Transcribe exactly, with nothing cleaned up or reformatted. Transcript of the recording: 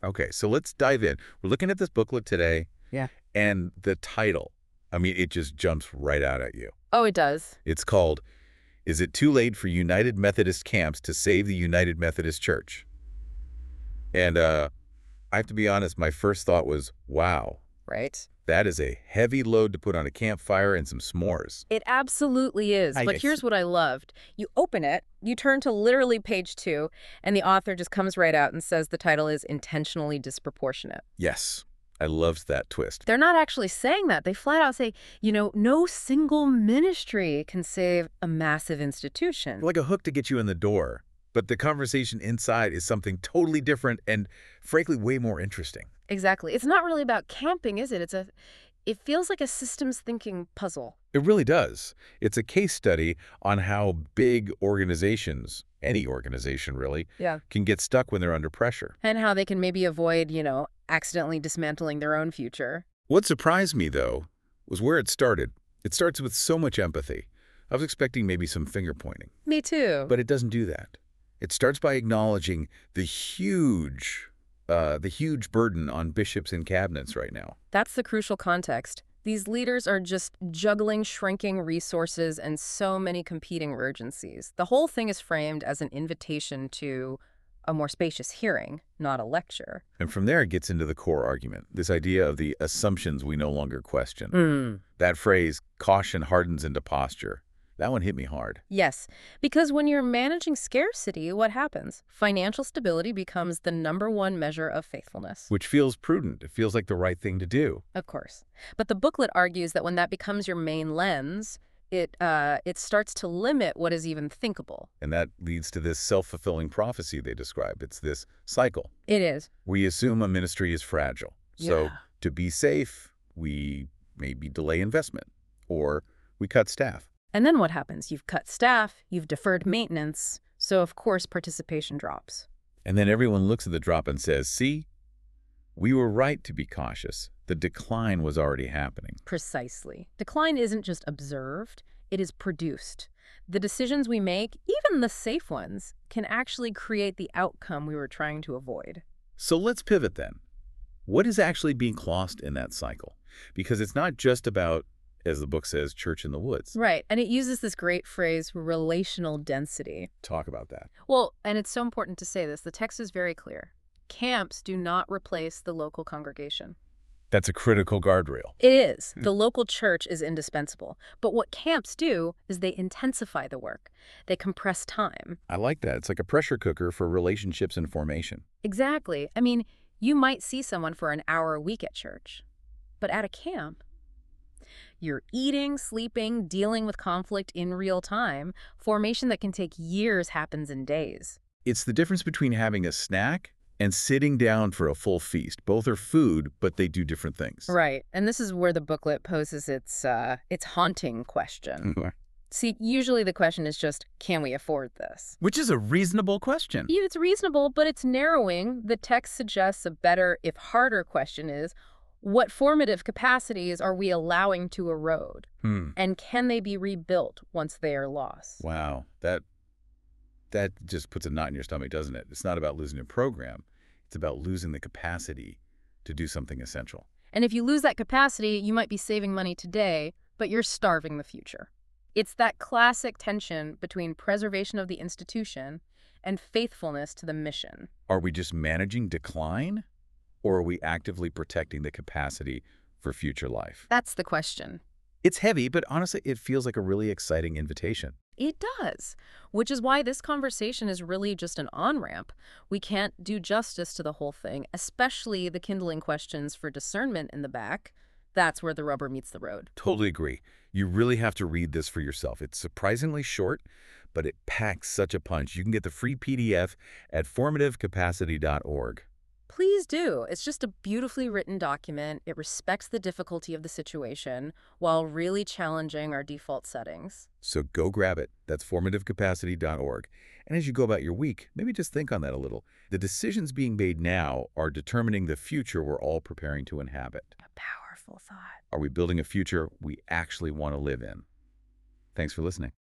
Okay, so let's dive in. We're looking at this booklet today, Yeah. and the title, I mean, it just jumps right out at you. Oh, it does. It's called, Is It Too Late for United Methodist Camps to Save the United Methodist Church? And uh, I have to be honest, my first thought was, wow, Right? that is a heavy load to put on a campfire and some s'mores. It absolutely is. I But guess. here's what I loved. You open it, you turn to literally page two, and the author just comes right out and says the title is intentionally disproportionate. Yes, I loved that twist. They're not actually saying that. They flat out say, you know, no single ministry can save a massive institution. Like a hook to get you in the door, but the conversation inside is something totally different and, frankly, way more interesting. Exactly. It's not really about camping, is it? It's a, it feels like a systems thinking puzzle. It really does. It's a case study on how big organizations, any organization really, Yeah. can get stuck when they're under pressure. And how they can maybe avoid, you know, accidentally dismantling their own future. What surprised me, though, was where it started. It starts with so much empathy. I was expecting maybe some finger pointing, Me too. but it doesn't do that. It starts by acknowledging the huge, uh, the huge burden on bishops and cabinets right now. That's the crucial context. These leaders are just juggling shrinking resources and so many competing urgencies. The whole thing is framed as an invitation to a more spacious hearing, not a lecture. And from there, it gets into the core argument, this idea of the assumptions we no longer question. Mm. That phrase, caution hardens into posture, that one hit me hard. Yes, because when you're managing scarcity, what happens? Financial stability becomes the number one measure of faithfulness. Which feels prudent. It feels like the right thing to do. Of course. But the booklet argues that when that becomes your main lens, it uh, it starts to limit what is even thinkable. And that leads to this self-fulfilling prophecy they describe. It's this cycle. It is. We assume a ministry is fragile. So Yeah. to be safe, we maybe delay investment or we cut staff. And then what happens? You've cut staff, you've deferred maintenance, so of course participation drops. And then everyone looks at the drop and says, see, we were right to be cautious. The decline was already happening. Precisely. Decline isn't just observed, it is produced. The decisions we make, even the safe ones, can actually create the outcome we were trying to avoid. So let's pivot then. What is actually being lost in that cycle? Because it's not just about, as the book says, church in the woods. Right, and it uses this great phrase, relational density. Talk about that. Well, and it's so important to say this, the text is very clear. Camps do not replace the local congregation. That's a critical guardrail. It is. The local church is indispensable. But what camps do is they intensify the work. They compress time. I like that. It's like a pressure cooker for relationships and formation. Exactly. I mean, you might see someone for an hour a week at church. But at a camp, you're eating, sleeping, dealing with conflict in real time. Formation that can take years happens in days. It's the difference between having a snack and sitting down for a full feast. Both are food, but they do different things. Right. And this is where the booklet poses its, uh, its haunting question. Mhm. See, usually the question is just, can we afford this? Which is a reasonable question. Yeah, it's reasonable, but it's narrowing. The text suggests a better, if harder, question is, what formative capacities are we allowing to erode? Hmm. And can they be rebuilt once they are lost? Wow. That, that just puts a knot in your stomach, doesn't it? It's not about losing a program. It's about losing the capacity to do something essential. And if you lose that capacity, you might be saving money today, but you're starving the future. It's that classic tension between preservation of the institution and faithfulness to the mission. Are we just managing decline, or are we actively protecting the capacity for future life? That's the question. It's heavy, but honestly, it feels like a really exciting invitation. It does, which is why this conversation is really just an on-ramp. We can't do justice to the whole thing, especially the kindling questions for discernment in the back. That's where the rubber meets the road. Totally agree. You really have to read this for yourself. It's surprisingly short, but it packs such a punch. You can get the free P D F at formative capacity dot org. Please do. It's just a beautifully written document. It respects the difficulty of the situation while really challenging our default settings. So go grab it. That's formative capacity dot org. And as you go about your week, maybe just think on that a little. The decisions being made now are determining the future we're all preparing to inhabit. A powerful thought. Are we building a future we actually want to live in? Thanks for listening.